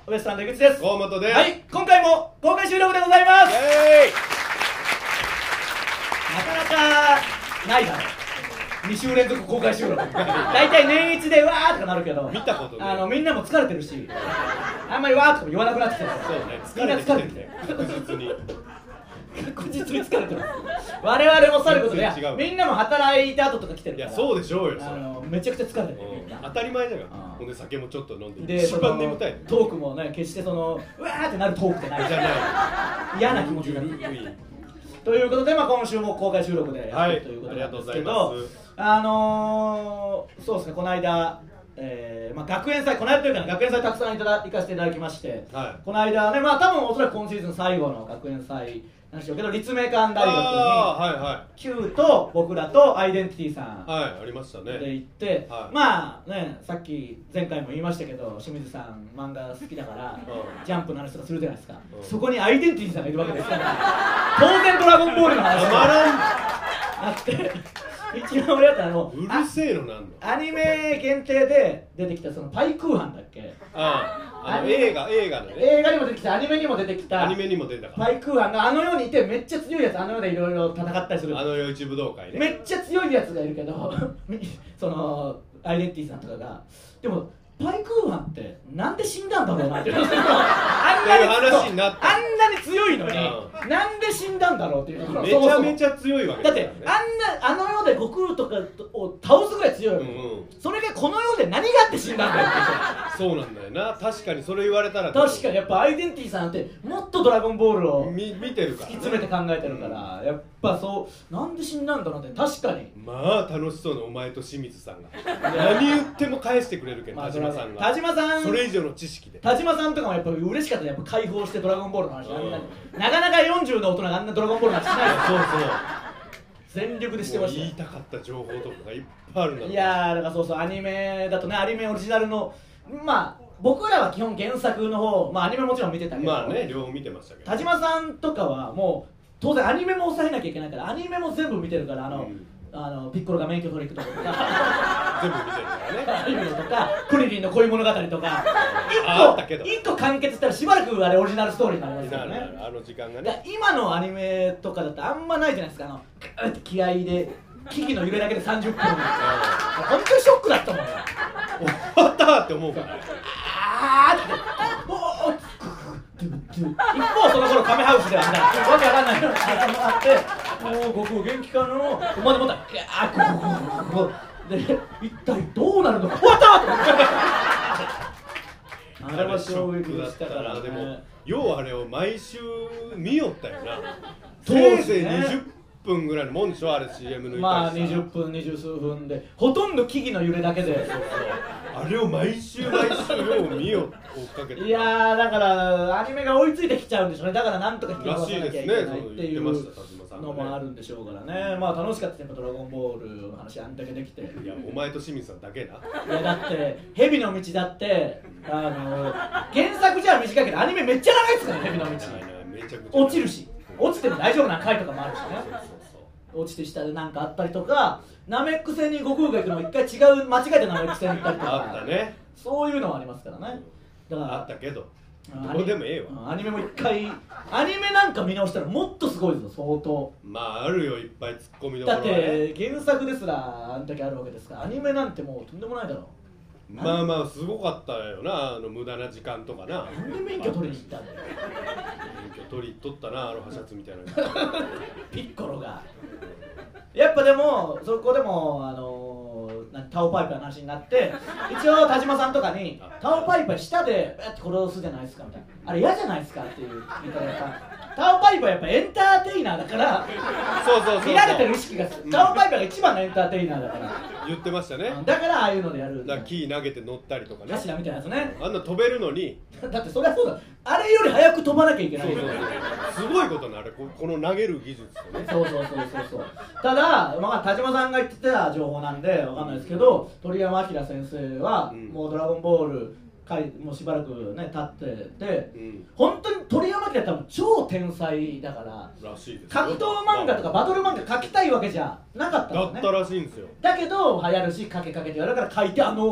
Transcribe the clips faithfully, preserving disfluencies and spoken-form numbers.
ウエストランド井口です。 河本です。 はい、今回も公開収録でございます。なかなかないだろう、に週連続公開収録大体年一でわーとかなるけど、 見たことない。 あのみんなも疲れてるし、あんまりわーとかも言わなくなってきてる。 そうね、 みんな疲れてきて確実に確実に疲れてる。我々もさることで、 全然違うみんなも働いた後とか来てるから、 いや、そうでしょうよ。 あそれのめちゃくちゃ疲れてる、みんな当たり前じゃん。 うんほんで酒もちょっと飲んでで、 一番眠たいトークもね、決してそのうわーってなるトークじゃないじゃない。 嫌な気持ちになるということで、まあ、今週も公開収録でやってるということなんですけど、あのー、そうですね、この間、えーまあ、学園祭、この間というか、ね、学園祭たくさんいただ行かせていただきまして、はい、この間ね、まあ多分おそらく今シーズン最後の学園祭なんでしょうけど、立命館大学に、はいはい、Q と僕らとアイデンティティさん、 はい、ありましたね。 で行って、はい、まあね、さっき前回も言いましたけど、清水さん漫画好きだから、うん、ジャンプの話とかするじゃないですか、うん、そこにアイデンティティさんがいるわけですから、当然ドラゴンボールの話があって一番俺だったらもううるせえのなんだ、 アニメ限定で出てきたそのパイクーハンだっけ、 ああ、あの映画映画のね、 映画にも出てきた、アニメにも出てきた、 アニメにも出たパイクーハンがあの世にいて、めっちゃ強いやつ、あの世でいろいろ戦ったりする、 あの世一武道会ね、 めっちゃ強いやつがいるけどそのアイデンティティさんとかが、でもパイクーハンってなんで死んだんだろうなってあんなに話になって、あんなに強いのに、うん、なんで死んだんだろうっていうところ、 めちゃめちゃ強いわけだって、あんなあの世で悟空とかを倒すぐらい強いわけ、うんうん、それがこの世で何があって死んだんだよってそうなんだよな、確かにそれ言われたら、 確かにやっぱアイデンティティさんってもっとドラゴンボールを見見てるから、 突き詰めて考えてるから、うん、やっぱそうなんで死んだんだろうって、確かにまあ楽しそうなお前と清水さんが何言っても返してくれるけど、田島さんが田島さんそれ以上の知識で、 田島さんとかもやっぱ嬉しかった、やっぱ解放してドラゴンボールの話、うん、あんななかなかよんじゅうの大人があんなドラゴンボールの話しないですそうそう全力でしてました。 言いたかった情報とかがいっぱいあるんだろう。 いやー、だからそうそう、アニメだとね、アニメオリジナルの、まあ僕らは基本原作の方、まあアニメもちろん見てたけど、 まあね、両方見てましたけど、 田島さんとかはもう当然アニメも抑えなきゃいけないから、アニメも全部見てるから、あの、うん、あのピッコロが免許取り行くところとか全部見てるからね、 ああいうのとか、クリリンの恋物語とかいっこ完結したらしばらくあれオリジナルストーリーになりますからね、 あの時間がね。 今のアニメとかだとあんまないじゃないですか、あのグーって気合いで木々の揺れだけでさんじゅっぷん本当にショックだったもんね終わったって思うから、 あーっておー一方その頃カメハウスではみたいなわけわかんないのがあって、もう悟空元気かのまでもったらあーこここここで一体どうなるのか、終わったってあれは衝撃でしたからね。 でもようあれを毎週見よったよな。 せいぜいにじゅっぷんぐらいのもんでしょ、あれ シーエム 抜いたりさ、 まあにじゅっぷん、にじゅう数分でほとんど木々の揺れだけで、そうそうあれを毎週毎週よう見よ追っかけて、 いやーだからアニメが追いついてきちゃうんでしょうね。だからなんとか引き伸ばさなきゃいけないっていうのもあるんでしょうからね。まあ楽しかったですね、ドラゴンボールの話あんだけできて。いやお前と清水さんだけな。 いやだって蛇の道だってあの原作じゃ短いけどアニメめっちゃ長いですからね、蛇の道。 めちゃくちゃ落ちるし、落ちても大丈夫な回とかもあるしね。落ちて下で何かあったりとか、ナメック星に悟空が行くのも一回違う間違えてナメック星に行ったりとか、 あったね、 そういうのもありますからね。 だからあったけどどうでもええわ。 アニメも一回アニメなんか見直したらもっとすごいですよ、相当。 まああるよ、いっぱいツッコミどころだって原作ですらあんだけあるわけですから、アニメなんてもうとんでもないだろう。 まあまあすごかったよな、あの無駄な時間とかな。 なんで免許取りに行ったんだよ。 免許取り取ったな、アロハシャツみたいなピッコロがやっぱでもそこでもあのー、タオパイパイの話になって、一応田島さんとかにタオパイパイ下でやって殺すじゃないですかみたいな、あれ嫌じゃないですかっていう言い方が、タオパイパイやっぱエンターテイナーだからそうそうそうそう、 見られてる意識がタオパイパイが一番のエンターテイナーだから言ってましたね。 だからああいうのでやる、 だから木投げて乗ったりとかね、 柱みたいなやつね、 あんな飛べるのにだってそりゃそうだ、あれより早く飛ばなきゃいけない。 そうそうそう、すごいことなる、ここの投げる技術とね。 そうそうそうそうそう。ただ、まあ、田島さんが言ってた情報なんでわかんないですけど、鳥山明先生は、うん、もうドラゴンボールもうしばらくね経ってて、うん、本当に鳥山明は多分超天才だかららしいです、 格闘漫画とかバトル漫画描きたいわけじゃなかったんですね。 だったらしいんですよ。 だけど流行るし、かけかけてやるから描いて、あの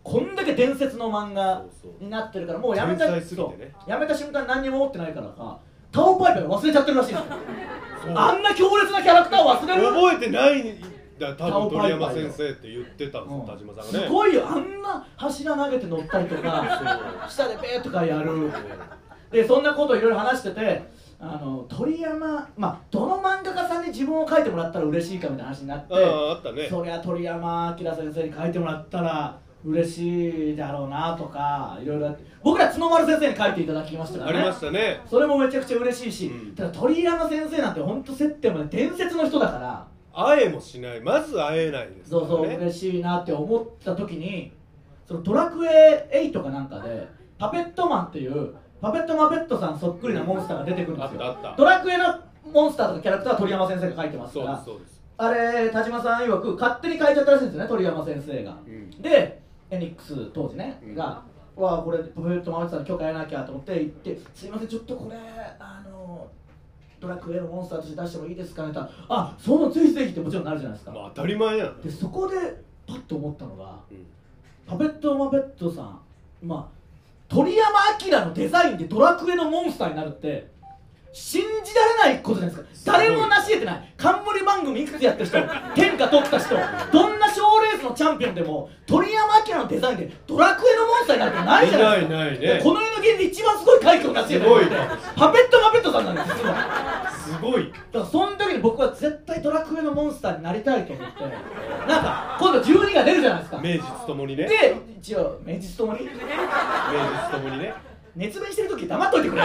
こんだけ伝説の漫画になってるからもうやめた、 天才すぎてね、 やめた瞬間何にも思ってないからかタオパイパイ忘れちゃってるらしいんですよ。あんな強烈なキャラクターを忘れる。 覚えてないだ多分鳥山先生って言ってたんですよ、田島さんがね。 すごいよ、あんな柱投げて乗ったりとか下でベーとかやる。でそんなことをいろいろ話してて、あの鳥山、まあどの漫画家さんに自分を描いてもらったら嬉しいかみたいな話になって、 あああったね。 そりゃ鳥山明先生に描いてもらったら嬉しいだろうなとかいろいろあって、僕ら角丸先生に描いていただきましたからね。 ありましたね。 それもめちゃくちゃ嬉しいし、 うん、 ただ鳥山先生なんて本当接点もね伝説の人だから会えもしない、まず会えないですからね。 そうそう嬉しいなって思った時に、そのドラクエエイトかなんかでパペットマンっていうパペットマペットさんそっくりなモンスターが出てくるんですよ。 あったあった。 ドラクエのモンスターとかキャラクターは鳥山先生が描いてますから、 そうですそうです。 あれ田島さん曰く勝手に描いちゃったらしいんですよね、鳥山先生が、うん、でエニックス当時ね、うん、がわあこれパペットマペットさんに許可得なきゃと思って行って、すいませんちょっとこれあのドラクエのモンスターとして出してもいいですかねって言ったら、あそのぜひぜひってもちろんなるじゃないですか。 まあ当たり前やん。 でそこでパッと思ったのが、うん、パペットマペットさん、まあ鳥山明のデザインでドラクエのモンスターになるって信じられないことじゃないですか。誰も成し得てない。冠番組いくつやってる人、天下取った人、どんな賞レースのチャンピオンでも鳥山明のデザインでドラクエのモンスターになるってないじゃないですか。 ないないね。 この世の芸で一番すごい快挙を成し得てるってパペットマペットさんなんです実は。 すごい。 だからその時に僕は絶対ドラクエのモンスターになりたいと思って、なんか今度じゅうにが出るじゃないですか。 名実ともにね。 で一応名実ともに名実ともにね。 熱弁してる時黙っといてくれ。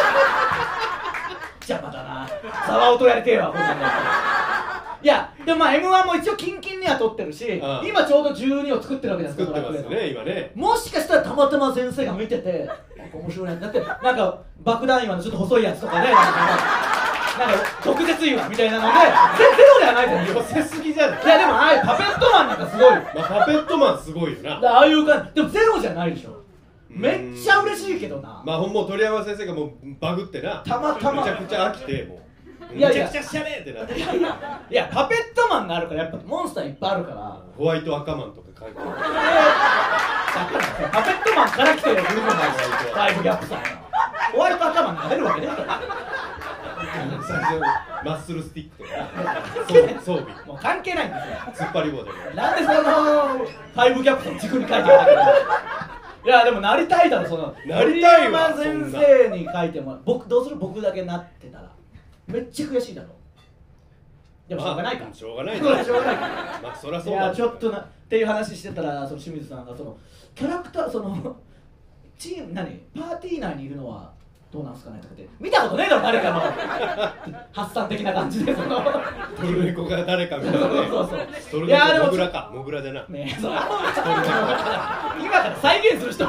邪魔だな、ざわおとやりてえわこんなんだったら。いやでもまあ エムワン も一応キンキンには取ってるし、ああ今ちょうどじゅうにを作ってるわけですから。作ってますよね今ね。 もしかしたらたまたま先生が見てて面白いなだって、なんか爆弾岩のちょっと細いやつとかね、なんかなんか毒舌岩みたいなのでゼロではないじゃないですか。 寄せすぎじゃない。 いやでもああいうパペットマンなんかすごい、まあ、パペットマンすごいよな。 ああいう感じでもゼロじゃないでしょ。めっちゃ嬉しいけどな。 まあもう鳥山先生がもうバグってな、 たまたまめちゃくちゃ飽きて、もういやいやめちゃくちゃしゃれってなって、 いやいやいやパペットマンがあるからやっぱモンスターいっぱいあるから、 ホワイト赤マンとか書いてある。 パペットマンから来てる部分なんですよ、ファイブギャップさん。ホワイト赤マンが出るわけね。 最初マッスルスティックとか装備もう関係ないんですよ。 突っ張り棒でなんでそのファイブギャップさん軸に書いてあるんだけど。いやでもなりたいだろ、そのなりたいわ。 先生に書いてもらう。僕どうする、僕だけなってたらめっちゃ悔しいだろ。でもしょうがないか、 しょうがないしょうがないか。 まあそりゃそうだ。 いやちょっとなっていう話してたら、その清水さんがそのキャラクター、そのチーム何パーティー内にいるのはどうなんすかねとかって見たことねえだろ誰かの発散的な感じで、そのトルネコが誰かみたいなね。 そうそうトルネコモグラか、モグラじゃなねえ、そうあの今から再現する人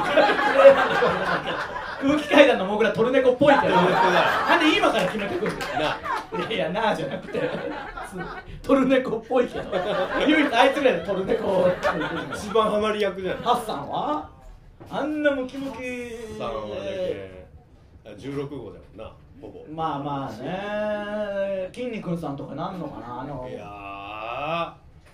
空気階段のモグラトルネコっぽいけど、なんで今から決めてくるんですか。いやいやなあじゃなくてトルネコっぽいけど、唯一あいつぐらいでトルネコ一番ハマり役じゃない。 ハッサンはあんなムキムキさんはねじゅうろくごうだもんな、ほぼ。 まあまあね、筋肉さんとかなんのかな、あのいや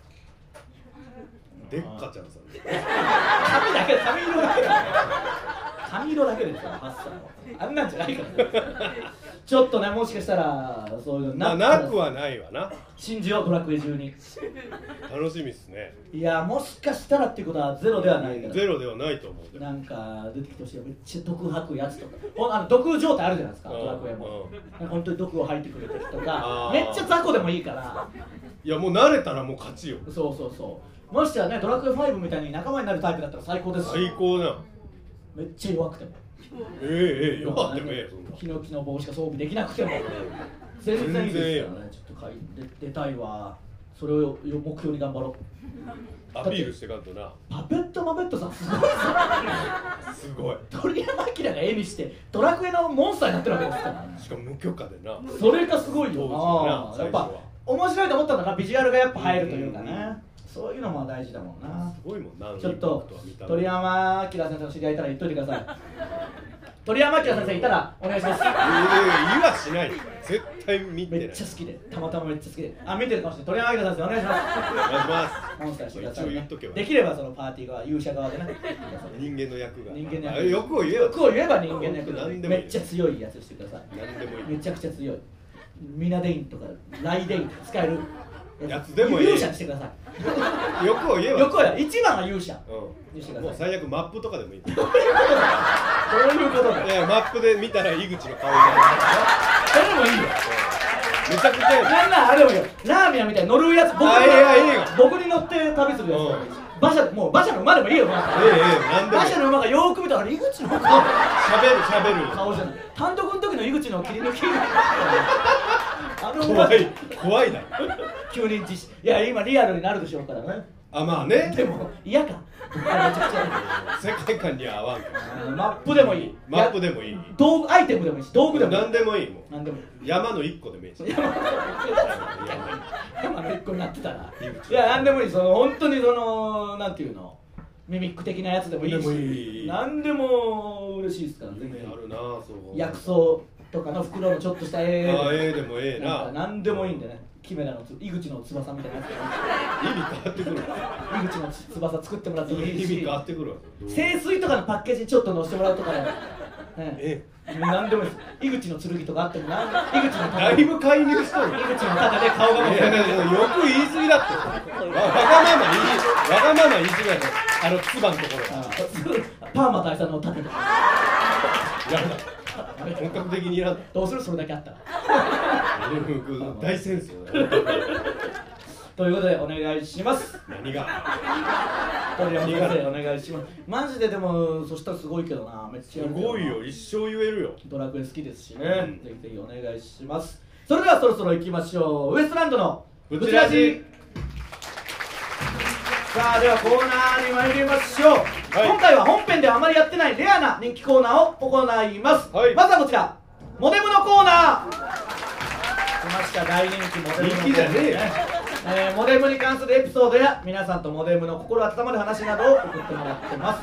ーでっかちゃんさん髪だけ、髪色だけだ髪色だけですよ、ハッサンはあんなんじゃないからちょっとね、もしかしたらそういうのななくはないわな。 信じよう、ドラクエじゅうに楽しみっすね。 いや、もしかしたらっていうことはゼロではないから、 ゼロではないと思う。 なんか出てきてほしいよ、めっちゃ毒吐くやつとか、ほあの毒状態あるじゃないですか、ドラクエも本当に毒を吐いてくれた人がめっちゃ雑魚でもいいから、 いやもう慣れたらもう勝ちよ。 そうそうそう、もしやね、ドラクエファイブみたいに仲間になるタイプだったら最高です。 最高だ。 めっちゃ弱くてもええええ弱ってもええよ、そんなヒノキの帽子が装備できなくても全然いいですからね。ちょっとかい出たいわ。それを目標に頑張ろう。 アピールしてかんとな。 パペットマペットさんすごいぞすごい。 鳥山明が絵にしてドラクエのモンスターになってるわけですから、 しかも無許可でな。 それがすごいよな。やっぱ面白いと思ったんだな、ビジュアルがやっぱ入るというかね、そういうのも大事だもんな。 すごいもんな。 ちょっと鳥山明先生の知り合いいたら言っといてください鳥山明先生いたらお願いします。 いやいやしない絶対見てない。 めっちゃ好きでたまたまめっちゃ好きであ見てるかもしれない。鳥山明先生お願いします。 お願いします。 モンスターしてください、ね、 一応言っとけばできればそのパーティー側勇者側でね人間の役が人間の役欲を言えば欲を言えば人間の役何でもいいめっちゃ強いやつしてください。 何でもいいめちゃくちゃ強いミナデインとかライデインとか使えるやつでもいい。 勇者にしてください。 欲を言えば欲は一番は勇者うんにしてください。 もう最悪マップとかでもいい。どういうことだ。 いやマップで見たら井口の顔になる。 それでもいいよ。 めちゃくちゃなんなんあれもよラーメンみたいに乗るやつ僕にあいやいいよ僕に乗って旅するやつ馬車もう馬車の馬でもいいよ。 ええええなんでも馬車の馬がよーく見たら井口の顔しゃべるしゃべる顔じゃない単独の時の井口の切り抜きあの怖い怖いな。 急に実施いや今リアルになるでしょうからね。 あまあねでも嫌かめちゃくちゃ世界観には合わんからマップでもいいマップでもいい道具アイテムでもいいし道具でもいい何でもいいもん何でもいい山の一個でもいいし山の一個になってたらいや何でもいいその本当にそのなんていうのミミック的なやつでもいいし何でも嬉しいですから全然あるなそう薬草とかの袋のちょっとした絵あええでもええな何でもいいんでねキメラの井口の翼みたいなやつ意味変わってくる井口の翼作ってもらってもいいし意味変わってくるわ清水とかのパッケージにちょっと載せてもらうとかねえ何でもいいです井口の剣とかあっても何井口のだいぶ介入しとる井口の盾で顔がいやいやいやよく言い過ぎだってわわがまま言いわがまま言い過ぎだってあのつばのところパーマ大佐の盾とかいらんな本格的にいらんどうするそれだけあったら大戦争だよということでお願いします。 何が鳥山先生お願いします。マジででもそしたらすごいけどなめっちゃやるけどなすごいよ一生言えるよドラクエ好きですしね、 うん、 ぜひぜひお願いします。それではそろそろ行きましょうウエストランドのブチラジ。 さあではコーナーに参りましょう、はい、今回は本編ではあまりやってないレアな人気コーナーを行います、はい、まずはこちらモデムのコーナー来ました。大人気モデムのコーナー、ね、人気じゃねえよえー、モデムに関するエピソードや皆さんとモデムの心温まる話などを送ってもらってます。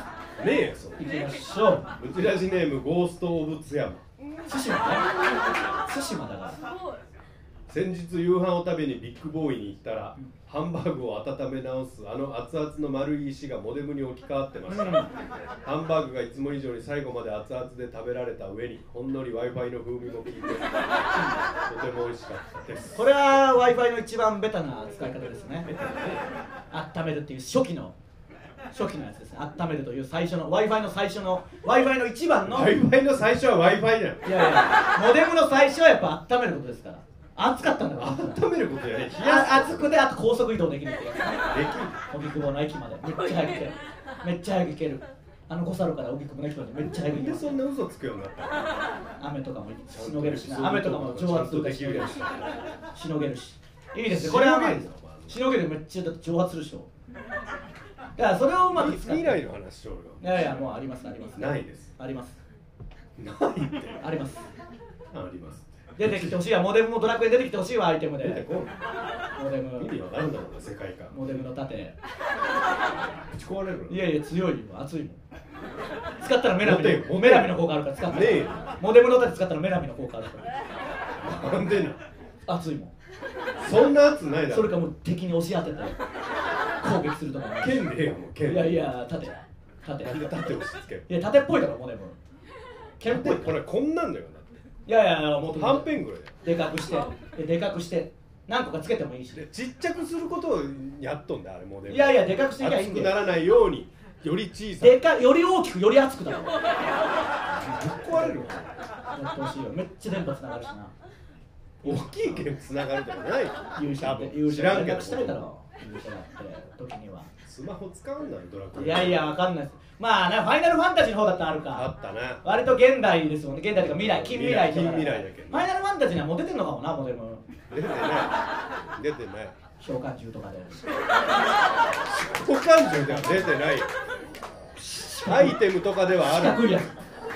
ねえよそれ。 行きましょう。 うちらじネームゴーストオブ津山。 対馬ね。対馬だから。 先日夕飯を食べにビッグボーイに行ったら、うん、ハンバーグを温め直すあの熱々の丸い石がモデムに置き換わってました、うん、ハンバーグがいつも以上に最後まで熱々で食べられた上にほんのり Wi-Fi の風味も効いてとても美味しかったです。 これは Wi-Fi の一番ベタな使い方ですね。温めるっていう初期の初期のやつですね。温めるという最初の Wi-Fi の最初の Wi-Fi の一番の Wi-Fi の最初は Wi-Fi だよ。 いやいやモデムの最初はやっぱ温めることですから。暑かったんだよ。 温めることやね。 暑くてあと高速移動できるってやつね。できる。荻窪の駅までめっちゃ早く行ける。めっちゃ早く行ける。あの五サロから荻窪の駅までめっちゃ早く行ける。 そんな嘘つくようになった雨とかもしのげるしな。雨とかも蒸発とかしのげるし。しのげるし。いいですね。これは甘いですよ。しのげるめっちゃだって蒸発するでしょ。だからそれをうまく使って。 未来の話しようよ。 いやいやもうありますあります。 ないです。 あります。 ないって。 あります。 あります。 出てきてほしいわ。モデムもドラクエ出てきてほしいわ。アイテムで出てこんモデム意味わかるんだろうな世界観。 モデムの盾ぶち壊れる。 いやいや強いよ熱いもん。使ったらメラミのメラミの効果あるから使ったらねえモデムの盾使ったらメラミの効果あるからなんでな熱いもん。 そんな熱ないだろ。 それかもう敵に押し当てて攻撃するとか剣でええよもう剣。 いやいや盾盾なんで盾押し付ける。 いや盾っぽいだろモデム剣っぽい。 これこんなんだよ。 いやいやもうはんぺんぐらいでかくしてでかくして何個かつけてもいいしちっちゃくすることをやっとんだあれモデル。 いやいやでかくしていきゃいいんだよ。 熱くならないようにより小さでかより大きくより熱くだろ。ぶっ壊れるわ。 やってほしいよ。めっちゃ電波つながるしな。 大きい剣つながるとかない。 勇者って勇者連絡したいだろ。勇者だって時にはスマホ使うんだろドラクエ。 いやいやわかんないです。まあねファイナルファンタジーの方だったらあるか。 あったね。 割と現代ですもんね。現代とか未来近未来だから。 近未来だけど。 ファイナルファンタジーにはもう出てんのかもなモデム。 出てない出てない。 召喚獣とかで。 召喚獣では出てない。アイテムとかではある。 四角いやつ。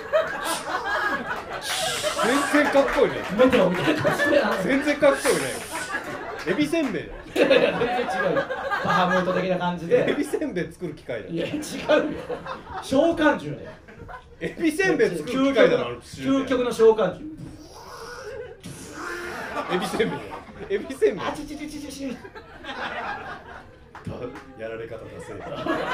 全然かっこいいね。 メテオみたいな。 全然かっこいいね。エビせんべいだよ。 いやいや全然違うよ。 バハムート的な感じでエビせんべい作る機械だ。 いや違うよ、召喚獣でエビせんべい作る機械だな。 究極の召喚獣。 エビせんべいだ。エビせんべい。 あちちちちちちやられ方だせい。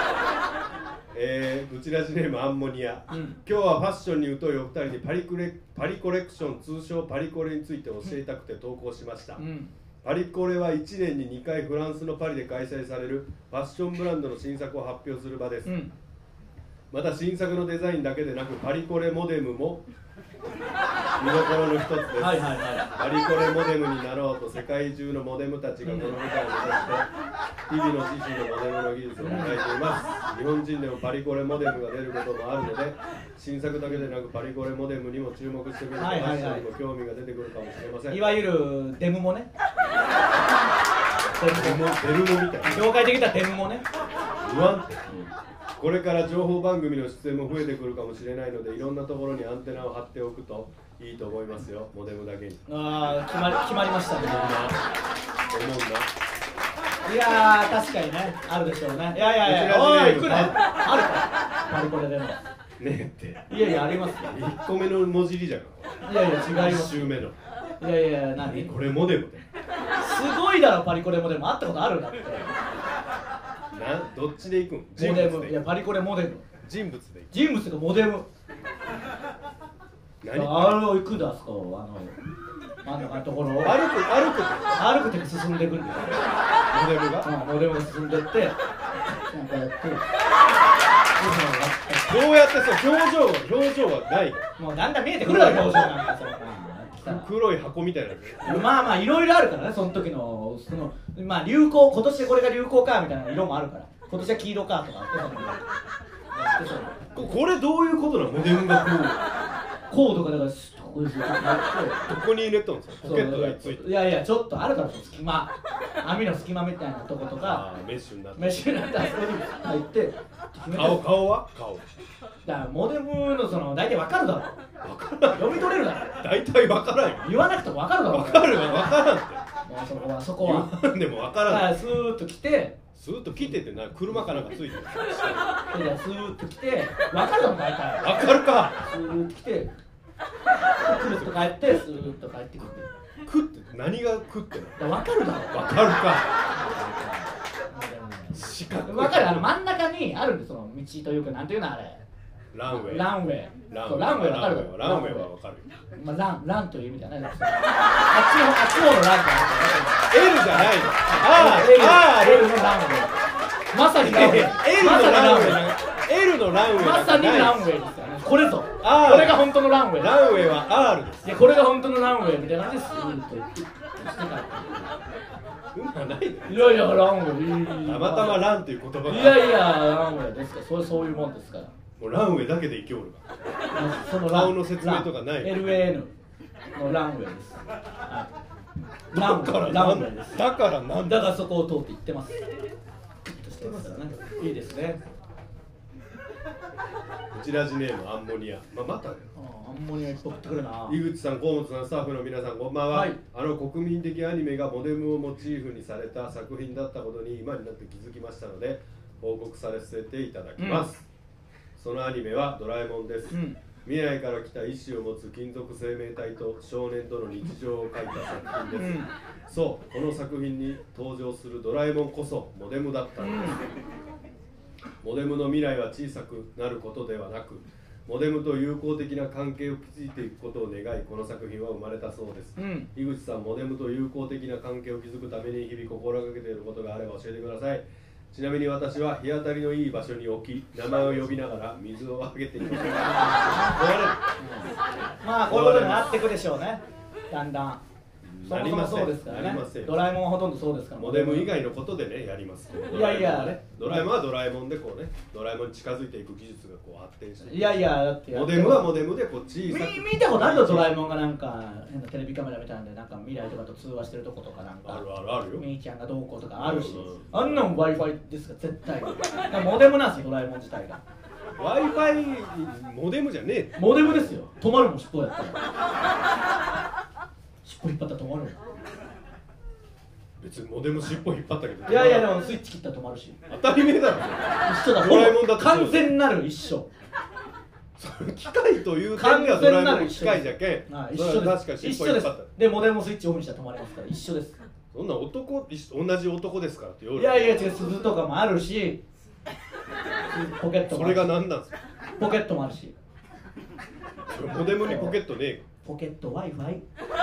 えー、うちらじネームアンモニア、うん、今日はファッションに疎いお二人にパリコレ、パリコレクション、通称パリコレについて教えたくて投稿しました、うん、パリコレはいちねんににかいフランスのパリで開催されるファッションブランドの新作を発表する場です、うん、また新作のデザインだけでなくパリコレモデムも見どころの一つです。はいはいはい、パリコレモデムになろうと世界中のモデムたちがこの舞台を目指して日々の自身のモデムの技術を磨いています。日本人でもパリコレモデムが出ることもあるので、新作だけでなくパリコレモデムにも注目してみるとファッションにも興味が出てくるかもしれません。 いわゆるデムもね、 デムもデルモみたいな業界的なデムもね、 不安定。これから情報番組の出演も増えてくるかもしれないので、いろんなところにアンテナを張っておくといいと思いますよ、モデムだけに。 ああ、決まり、決まりましたね。 思うんだ。 いやー、確かにね、あるでしょうね。いやいやいや、おい、行くね。あるか、パリコレでも。ねえって。 いやいや、ありますよ。 いっこめの文字りじゃん。 いやいや、違います。 いち周目の。 いやいや、何これモデムで。 すごいだろ、パリコレモデム。会ったことあるんだって。 な、どっちで行くん？ モデム。いや、パリコレモデム。 人物で行く。 人物がモデム。 何？ あれを行くだ、そこ、あの真ん中のところを。歩く、 歩く、 歩くって進んでくるんだよ。 モデムが？ うん、モデムが進んでって、なんかやって。 どうやってそう、表情は表情はない。 もうだんだん見えてくるだろ、表情なんかそう。 黒い箱みたいな。 まあまあいろいろあるからね、その時のそのまあ流行、今年でこれが流行かみたいな色もあるから、今年は黄色かとかあってここれどういうことなの？モデムがこうコードがだからここですよ。 どこに入れとんですか？ポケットについて。 いやいや、ちょっとあるから隙間、網の隙間みたいなとことか、 メッシュになってメッシュになってあそこに入って顔顔は顔。 だからモデムのその大体わかるだろ。 わからん。 読み取れるだろ。 大体わからん。 言わなくてもわかるだろ。 わかるわからんって。 もうそこはそこは。 言わんでもわからん。 だからスーッと来て、 スーッと来てってな、車かなんかついてる。 いやスーッと来て、わかるだろ大体。 わかるか。 スーッと来て、くるっと帰ってスーッと帰ってくる。 くって何がくっての？わかるだろ。 わかるか。四角。 わかる、あの真ん中にあるんで、その道というかなんていうのあれ。 ランウェイ。 ランウェイ。 ランウェイわかる。 ランウェイはわかる。 まあランランという意味じゃないですか。あっちのあっちのランじゃない。 L じゃないの。ああ、L のランウェイ。まさにランウェイ。 L のランウェイ。L のランウェイ。 まさにランウェイですよね。これぞ。これが本当のランウェイ。 ランウェイは R です。 いや、これが本当のランウェイみたいな感じです。スーッとしてから。いやいや、ランウェイ。 たまたまランっていう言葉が。 いやいや、ランウェイですから、それそういうもんですから。 もうランウェイだけで生きおるか。 その顔の説明とかない。 エルエーエヌ のランウェイです。 ランからランウェイです。だからなんだからそこを通って行ってます。してますからね。いいですね。 うちらじネームアンモニア。まあ、またね。 アンモニアいっぱい送ってくるな。 井口さん、河本さん、スタッフの皆さん、こんばんは。はい、あの国民的アニメがモデムをモチーフにされた作品だったことに今になって気づきましたので、報告させていただきます。うん、そのアニメはドラえもんです。うん、未来から来た意志を持つ金属生命体と少年との日常を描いた作品です。うん、そう、この作品に登場するドラえもんこそモデムだったのです。うん、モデムの未来は小さくなることではなく、モデムと友好的な関係を築いていくことを願い、この作品は生まれたそうです。うん、井口さん、モデムと友好的な関係を築くために日々心がけていることがあれば教えてください。ちなみに私は日当たりのいい場所に置き、名前を呼びながら水をあげています。 まあこういうことになっていくでしょうね、だんだん。そもそもそうですからね。ドラえもんはほとんどそうですから。 モデム以外のことでね、やります。 いやいやね。 ドラえもんはドラえもんでこうね、ドラえもんに近づいていく技術がこう発展して。 いやいや、だってモデムはモデムでこう小さく。 見たことあるよ、ドラえもんがなんか変なテレビカメラみたいなんで、なんか未来とかと通話してるとことかなんか。 あるあるあるよ。 みーちゃんがどうこうとかあるし、あんなの Wi-Fi ですから絶対。モデムなんですよ、ドラえもん自体が。 Wi-Fi モデムじゃねえ。 モデムですよ。止まるもん尻尾やったら。尻尾引っ張ったら止まるもん。 別にモデム尻尾引っ張ったけど、 いやいやでもスイッチ切ったら止まるし、 当たり前だろ。 一緒だ、 ドラえもんだって完全なる一緒。 機械という点ではドラえもんの機械じゃけん、 はい、一緒です。 確かに尻尾引っ張った。 でモデムスイッチオフにしたら止まりますから一緒です。 そんな男同じ男ですからって言う。 いやいや違う、鈴とかもあるし、ポケットもあるし。 それが何なんですか。 ポケットもあるし。 モデムにポケットねえ。 ポケット Wi-Fi。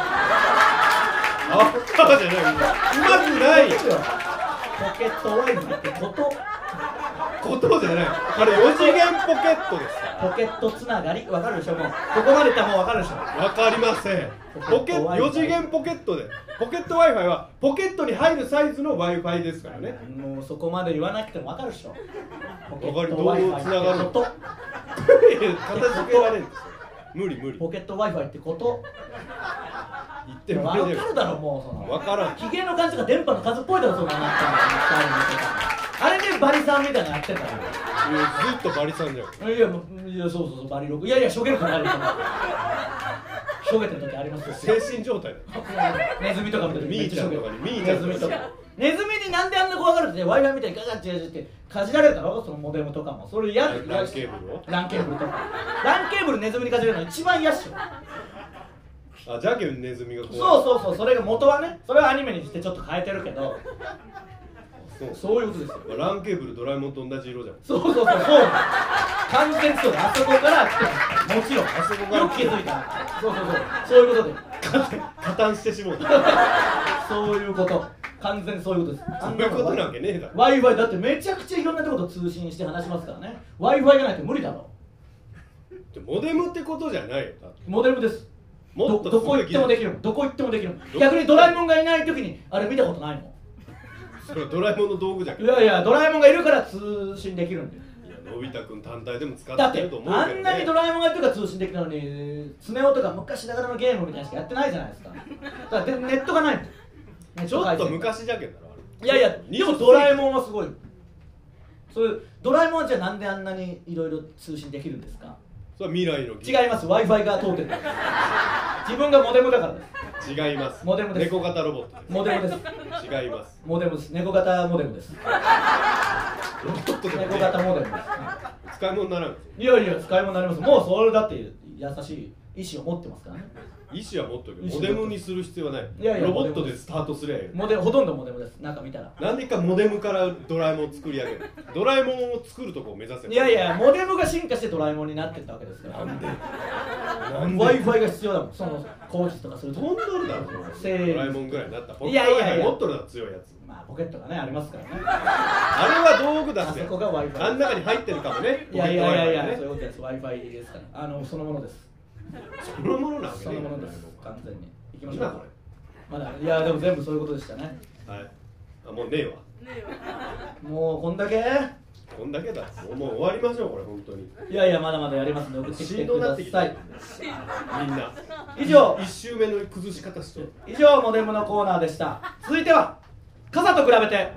あったじゃない。うまくない。 ポケット Wi-Fi ってこと。 ことじゃない。これよ次元ポケットです。 ポケットつながりわかるでしょ。もうここまでいったらもうわかるでしょ。 わかりません。ポケよ次元ポケットでポケット Wi-Fi はポケットに入るサイズの Wi-Fi ですからね。 もうそこまで言わなくてもわかるでしょ。ポケットどうつながるの。片付けられるんですよ。無理無理。 ポケット Wi-Fi ってこと言ってもわかるだろ。もうそのわからん。 ヒゲの感じが電波の数っぽいだろ。そんなのあれでバリさんみたいなのやってたら、 ずっとバリさんじゃん。 いやいやそうそうそうバリロク。いやいやしょげる時あるからしょげてる時ありますよ。 精神状態でネズミとか見てるミーちゃんとかにミーちゃんとかネズミになんであんな怖がるって Wi-Fi みたいにガガッチャってかじられるだろ。そのモデムとかもそれ嫌で。 ランケーブルをランケーブルとかランケーブルネズミにかじられるの一番嫌っしょ。 あ、じゃけんネズミが怖い。 そうそうそう、それが元はね、それはアニメにしてちょっと変えてるけど、そうそういうことですよ。 ランケーブルドラえもんと同じ色じゃん。 そうそうそうそう、完全そうだ。あそこから来てもちろんあそこから気づいた。そうそうそう、そういうことで加担してしもうた。 そういうこと、完全にそういうことです。 そういうことなわけねえだろ。 Wi-Fi だってめちゃくちゃいろんなところと通信して話しますからね。 Wi-Fi がないと無理だろ。 モデムってことじゃないよ。 モデムです。 もっとどこ行ってもできる。どこ行ってもできる。逆にドラえもんがいない時にあれ見たことないの。 それはドラえもんの道具じゃん。 いやいや、ドラえもんがいるから通信できるんだよ。 いや、のび太くん単体でも使だってってると思うけどね。 あんなにドラえもんがいるから通信できたのに、スネ夫とか昔ながらのゲームみたいなしかやってないじゃないですか。だからネットがないもん。 ちょっと昔じゃけんだろあれ。 いやいや、でもドラえもんはすごい。そういうドラえもんはじゃあなんであんなにいろいろ通信できるんですか。 それは未来の違います。 Wi-Fi が通ってる。自分がモデムだからです。 違います。 モデムです。 猫型ロボットです。 モデムです。 違います。 モデムです。猫型モデムです。 ロボットで猫型モデムです。 使い物にならん。 いやいや、使い物になります。もうそれだって優しい意志を持ってますからね。 意思は持っとるけどモデムにする必要はない。 いやいやロボットでスタートすりゃいい。 モデほとんどモデムです。なんか見たら。 なんでかモデムからドラえもんを作り上げる。ドラえもんを作るとこを目指せ。 いやいや、モデムが進化してドラえもんになってったわけですから。 なんで Wi-Fi が必要だもん。その工事とかすると。 飛んどるだろ。 せードラえもんぐらいになった。 いやいやいや持っとるだろ強いやつ。 まあポケットがねありますからね。 あれは道具だって。 あそこが Wi-Fi。 あん中に入ってるかもね。 いやいやいやいや、 ね、 そういうことです。Wi-Fi ですから。あのそのものです。 そのものなわけそね。 のものです。完全に。行きましょう。 今こまだいやでも全部そういうことでしたね。 れ。はい。あもうねえわ。 もうこんだけ。 こんだけだ。もうもう終わりましょうこれ本当に。 いやいやまだまだやりますので送ってきてください。 みんな。 以上一周目の崩し方しとる。 以上モデムのコーナーでした。続いては傘と比べて。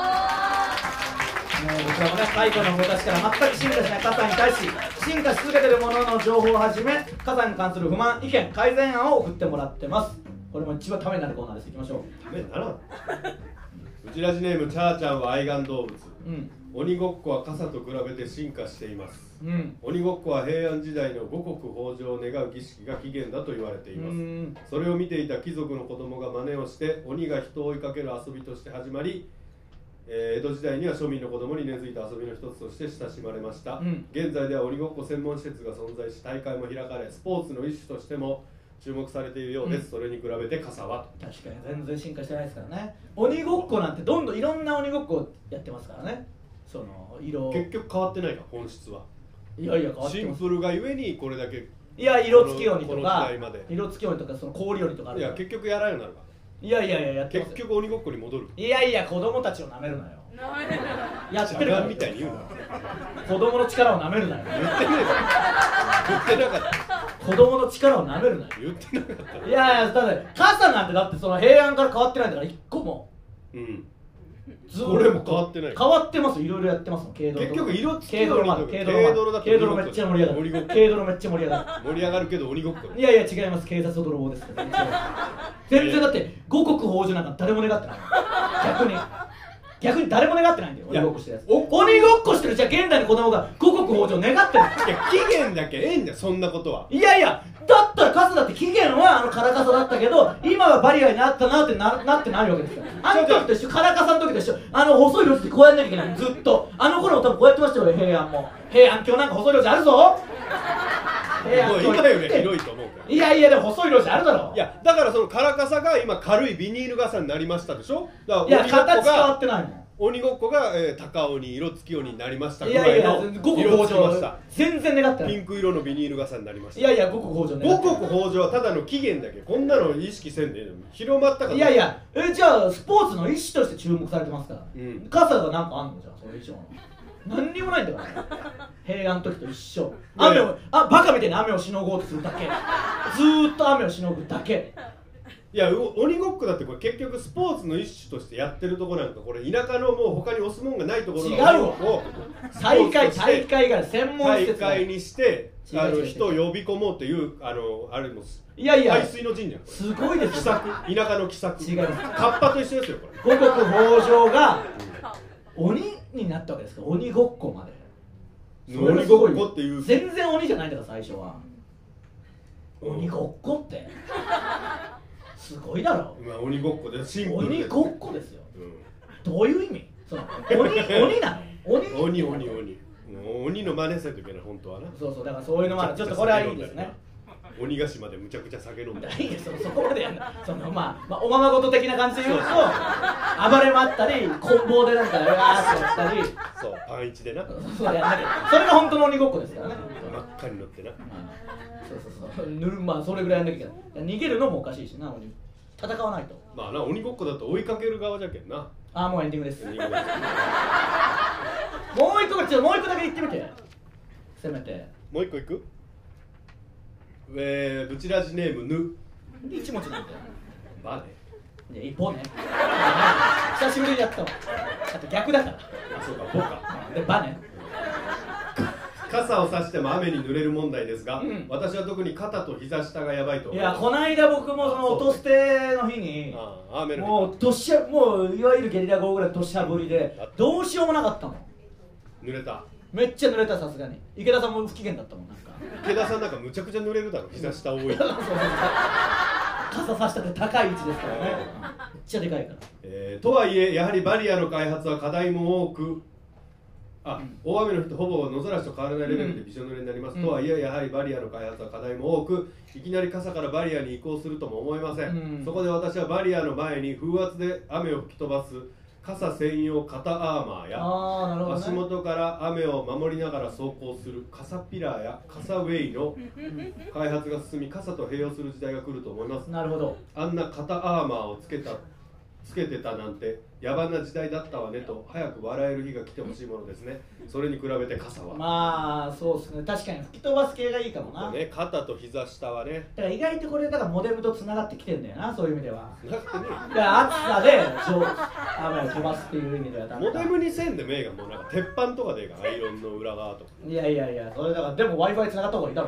もう僕らもね最後の昔から全く進化しない傘に対し進化し続けているものの情報をはじめ傘に関する不満意見改善案を送ってもらってます。これも一番ためになるコーナーです。いきましょう。 ためにならん。うちラジネームチャーちゃんは愛玩動物。 うん鬼ごっこは傘と比べて進化しています。 うん、 鬼ごっこは平安時代の五穀豊穣を願う儀式が起源だと言われています。それを見ていた貴族の子供が真似をして鬼が人を追いかける遊びとして始まり、えー、江戸時代には庶民の子供に根付いた遊びの一つとして親しまれました、うん、現在では鬼ごっこ専門施設が存在し大会も開かれスポーツの一種としても注目されているようです、うん、それに比べて傘は確かに全然進化してないですからね。鬼ごっこなんてどんどんいろんな鬼ごっこやってますからね。その色結局変わってないか本質は。 いやいや変わってます。 シンプルがゆえにこれだけいや色付き鬼とか色付き鬼とかその氷鬼とかある。 いや結局やらんようになるか。 いやいやいややってます。 結局鬼ごっこに戻る。 いやいや子供たちを舐めるなよ。やってるからみたいに言うな。 子供の力を舐めるなよ。 言ってねえ言ってなかった。 子供の力を舐めるなよ。 言ってなかった。 いやいやだって傘なんてだってその平安から変わってないんだから一個も。 うん。 俺も変わってない。 変わってます。いろいろやってますもん。軽泥結局色付きの軽泥まで軽泥だと軽泥めっちゃ盛り上がる。軽泥めっちゃ盛り上がる。 盛り上がるけど鬼ごっこ。 いやいや違います。警察と泥棒ですから。全然だって五穀豊穣なんか誰も願ってない。逆に逆に誰も願ってないんだよ。鬼ごっこしてるやつ。鬼ごっこしてるじゃあ現代の子供が五穀豊穣願ってる。 いや期限だけええんだよそんなことは。 いやいやだったら傘だって期限はあのカラカサだったけど今はバリアになったなって な, なってないわけですよ。あの時と一緒カラカサの時と一緒あの細い路地でこうやんなきゃいけないずっとあの頃も多分こうやってましたよ平安も平安今日なんか細い路地あるぞ。 平安今より広いと思うから。 いやいやでも細い路地あるだろ。 いやだからそのカラカサが今軽いビニール傘になりましたでしょ。だからいや形変わってないもん。 鬼ごっこが、えー、高鬼色付き鬼になりましたぐいやいや五穀豊穣全然願ってない。 ピンク色のビニール傘になりました。 いやいや五穀豊穣五穀豊穣はただの期限だけこんなの意識せんで広まったから。 いやいやえじゃあスポーツの一種として注目されてますから、うん、傘がなんかあんのじゃんそれ以上何にもないんだから平安の時と一緒。雨をあバカみたいに雨をしのごうとするだけずーっと雨をしのぐだけ。 いや鬼ごっこだってこれ結局スポーツの一種としてやってるところなんかこれ田舎のもう他に押すもんがないところが違うわ大会大会が専門施設大会にしてあの人を呼び込もうっていうあのあれもいやいや海水の神社すごいですよ田舎の奇策違いますカッパと一緒ですよこれ。 五穀豊穣が鬼になったわけですか鬼ごっこまで。 鬼ごっこっていう全然鬼じゃないんだから最初は鬼ごっこってすごいだろ。 まあ鬼ごっこでシンプルで鬼ごっこですよ、うん、どういう意味その鬼鬼なの鬼鬼鬼鬼鬼の真似せんといけない本当はな。 そうそうだからそういうのもある。ちょっとこれはいいですね。 鬼ヶ島でむちゃくちゃ酒飲んだいいですよそこまでやんなその、まあ、まあおままごと的な感じで言うと暴れ回ったり棍棒でなんかうわーってやったりそうパンイチでなそうやんなきゃそれが本当の鬼ごっこですからね。 真っ赤に乗ってな、まあ、そうそうそう塗るまあそれぐらいやんなきゃいけない。逃げるのもおかしいしな鬼戦わないと。 まあな鬼ごっこだと追いかける側じゃけんな。 ああもうエンディングですもう一個ちょっともう一個だけ言ってみてせめて。 もう一個いくえー、ブチラジネームぬ一文字なんだよバネ。いや一本ね久しぶりにやったわ。あと逆だから。 あそうかボかでバネ傘を差しても雨に濡れる問題ですが、うん、私は特に肩と膝下がやばいと思います。いやこの間僕もその音捨ての日にああもうどしゃもういわゆるゲリラ豪雨ぐらいどしゃ降りでどうしようもなかったもん。 濡れた。 めっちゃ濡れたさすがに。池田さんも不機嫌だったもんなんか。 池田さんなんかむちゃくちゃ濡れるだろ膝下多い傘差したって高い位置ですからねめっちゃでかいから、 えー、とはいえやはりバリアの開発は課題も多くあ、うん、大雨の日とほぼ野ざらしと変わらないレベルでびしょ濡れになります、うん、とはいえやはりバリアの開発は課題も多くいきなり傘からバリアに移行するとも思えません、うん、そこで私はバリアの前に風圧で雨を吹き飛ばす傘専用肩アーマーやあー、なるほどね、 足元から雨を守りながら走行する傘ピラーや傘ウェイの開発が進み傘と併用する時代が来ると思います。 なるほど。 あんな肩アーマーをつけたつけてたなんて野蛮な時代だったわねと早く笑える日が来てほしいものですね。それに比べて傘はまあそうですね確かに吹き飛ばす系がいいかもな、 ね、肩と膝下はねだから意外とこれだからモデルとつながってきてんだよなそういう意味ではなくてねだから暑さで雨を飛ばすっていう意味ではモデルにせんでもええがもうなんか鉄板とかでええがアイロンの裏側とかいやいやいやそれだからでも Wi-Fi つながった方がいいだろ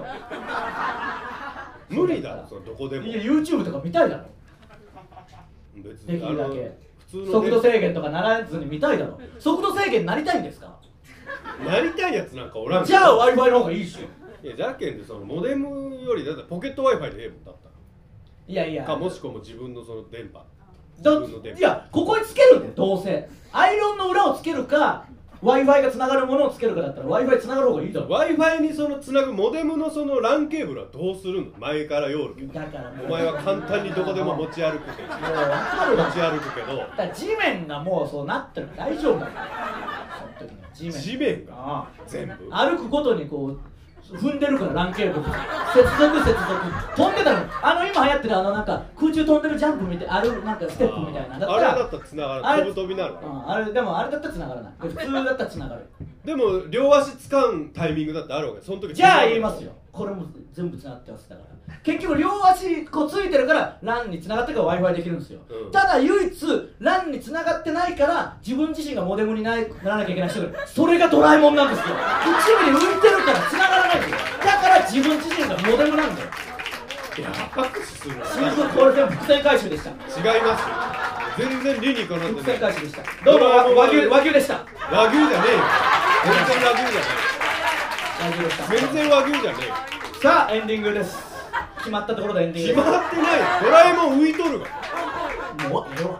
無理だろそのどこでもいや YouTube とか見たいだろ別にできるだけ速度制限とかならずに見たいだろ速度制限になりたいんですかなりたいやつなんかおらんじゃあ Wi-Fi の方がいいしいやじゃけんでそのモデムよりだってポケット Wi-Fi でええもんだったらいやいやかもしくは自分のその電波だいやここにつけるんだよどうせアイロンの裏をつけるか Wi-Fi がつながるものをつけるかだったら Wi-Fi つながる方がいいだろ Wi-Fi にそのつなぐモデムのその ラン ケーブルはどうするの前からよるけどだからお前は簡単にどこでも持ち歩くけどもう分かる持ち歩くけどだから地面がもうそうなってるから大丈夫だからその時の地面地面が全部歩くごとにこう踏んでるからランケーブル接続接続飛んでたのあの今流行ってるあのなんか空中飛んでるジャンプみたいあるなんかステップみたいなだったらあれだったら繋がる飛ぶ飛びになる、 うん、あれでもあれだったら繋がらない普通だったら繋がるでも両足つかんタイミングだってあるわけその時じゃあ言いますよこれも全部つながってます。だから結局両足こうついてるから ラン につながってから Wi-Fi できるんですよ、うん、ただ唯一 ラン につながってないから自分自身がモデムにならなきゃいけない人がいる。それがドラえもんなんですよ。一部に浮いてるからつながらないんですよ。だから自分自身がモデムなんだよ。 いや拍手するな。 これでも伏線回収でした。 違いますよ。全然理にかなってない。 伏線回収でした。どうも和牛和牛でした。 和牛じゃねえよ。全然和牛じゃねえ。和牛でした。 全然和牛じゃねえよ。 さあエンディングです。決まったところでエンディング。決まってない。ドラえもん浮いとるが。 もうええわ。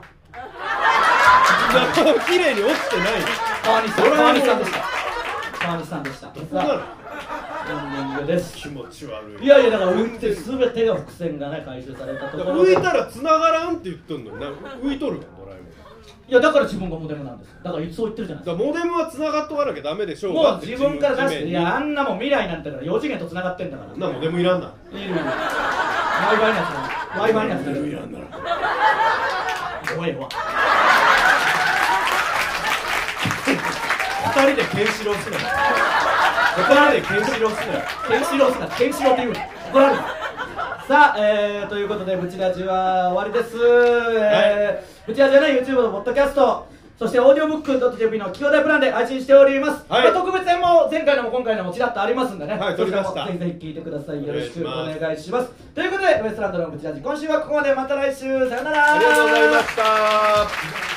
綺麗に落ちてない。 川西さん、川西さんでした。川西さんでした。 どこなの？ エンディングです。 気持ち悪い。 いやいやだから浮いてすべてが伏線がね回収されたところで。浮いたら繋がらんって言っとんのにな。浮いとるがドラえもん。 いやだから自分がモデルなんです。だからいつそう言ってるじゃないですか。 モデムは繋がっとかなきゃダメでしょう。 もう自分から出して。いやあんなもん未来なんてからよ次元と繋がってんだから。 なモデムいらんな。 いるいる。Wi-Fi のやつ。Wi-Fi のやつ。 いらんなら。 怖いわ。 二人でケンシロウすな。怒られケンシロウすな。 ケンシロウすな。ケンシロウって言うの。怒られる。さあ、えー、ということでブチラジは終わりです。えー、ブチラジはね YouTube のポッドキャスト、そしてオーディオブックドット ジェーピー の企業大プランで配信しております。はい、まあ、特別編も前回のも今回のもちらっとありますんでね。はい、撮りました。ぜひぜひ聞いてください。よろしくお願いします。ということでウエストランドのブチラジ今週はここまで。また来週さよなら。 ありがとうございました。